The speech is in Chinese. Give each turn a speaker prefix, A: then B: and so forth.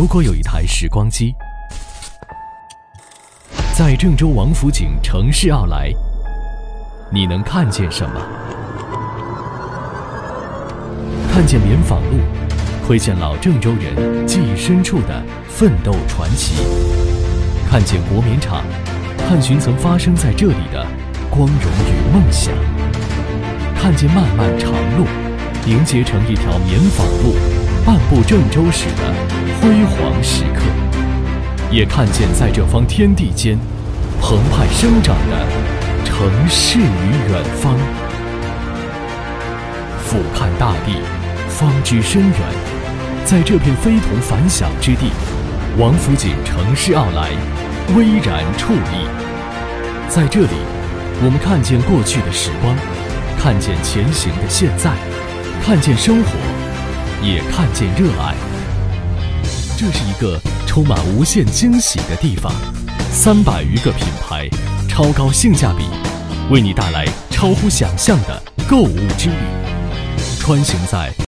A: 如果有一台时光机，在郑州王府井城市奥莱，你能看见什么？看见棉纺路，窥见老郑州人记忆深处的奋斗传奇；看见国棉厂，探寻曾发生在这里的光荣与梦想；看见漫漫长路，凝结成一条棉纺路，半部郑州史的辉煌时刻；也看见在这方天地间澎湃生长的城市与远方。俯瞰大地，方知深远。在这片非同凡响之地，王府井城市奥莱巍然矗立。在这里，我们看见过去的时光，看见前行的现在，看见生活，也看见热爱。这是一个充满无限惊喜的地方，300余个品牌，超高性价比，为你带来超乎想象的购物之旅。穿行在